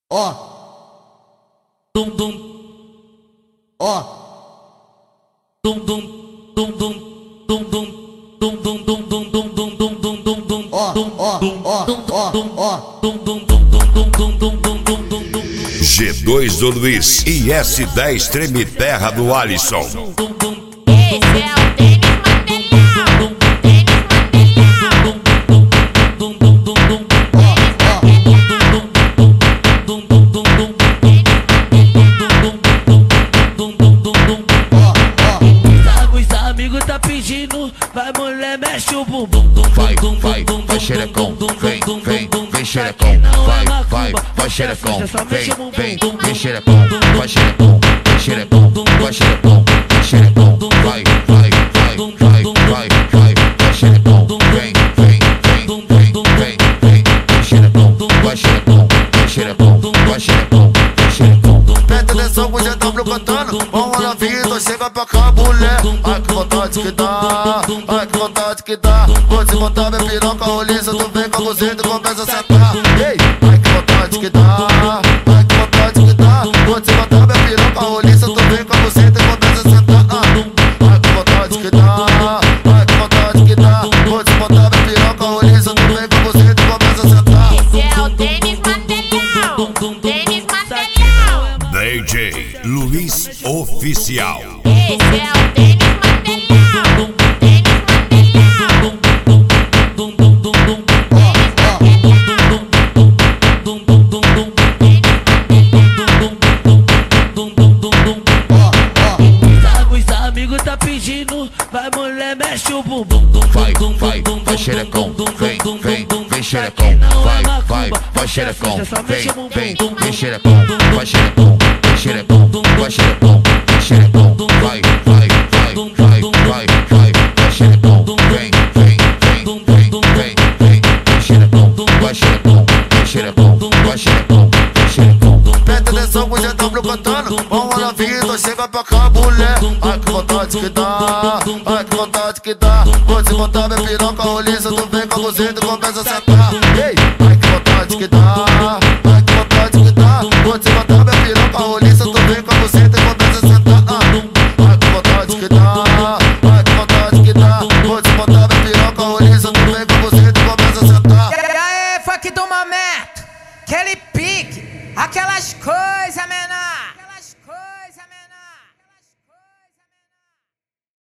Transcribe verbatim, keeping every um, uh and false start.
Ó, dum dum, ó, dum dum, dum dum, dum dum, dum dum, dum dum, dum dum, dum dum, dum dum, ó, ó, ó, ó, ó, dum dum, dum dum, dum dum, dum dum, dum dum, dum. G dois do Luiz e S dez Treme Terra do Alisson. Esse é o Denis Mandelão, Denis Mandelão. Os amigos tá pedindo, vai mulher, mexe o bumbum. Vai, vai, vai xerecão, vem, vem, vem xerecão. Vai, vai, vai xerecão, vem, vem, vem xerecão. Vai xerecão, vai xerecão, vai xerecão, vai xerecão. Vai, vai, vai, vai, vai, vai, vai xerecão. Vem, vem, vem, vem, vem, vem, vai xerecão. Vai xerecão, vai xerecão, vai xerecão, vai xerecão. Presta atenção com o G W cantando. Vamos lá, Vitor, chega pra cá, mulher. Ai que vontade que dá, ai que vontade que dá. Vou te botar minha piroca roliça, tu vem com a buzeta e começa a sentar. Ei, ai que vontade que dá, ai que vontade que dá. Vou te botar minha piroca roliça, tu vem com a buzeta e começa a sentar. Ah, ai que vontade que dá, ai que vontade que dá. Vou te botar minha piroca roliça, tu vem com a buzeta e começa a sentar. Esse é o Denis Mandelão, Denis Mandelão. D J Luiz Oficial. Esse é o Denis Mandelão, Denis Mandelão. Os amigos tá pedindo, vai mulher, mexe o bumbum. Vai, vai, vai xerecão, vem, vem, vem xerecão. Vai, vai, vai xerecão, vem, vem, vem xerecão. Vai xerecão, vai xerecão, vai xerecão, vai xerecão. Vai, vai, vai, vai, vai, vai, vai xerecão. Vem, vem, vem, vem, vem, vem, vai xerecão. Vai xerecão, vai xerecão, vai xerecão, vai xerecão. Presta atenção com o G W cantando. Vamos lá, Vitor, chega pra cá, mulher. Ai que vontade que dá, ai que vontade que dá. Vou te botar minha piroca roliça, tu vem com a buzeta e começa a sentar. Ei, ai que vontade que dá,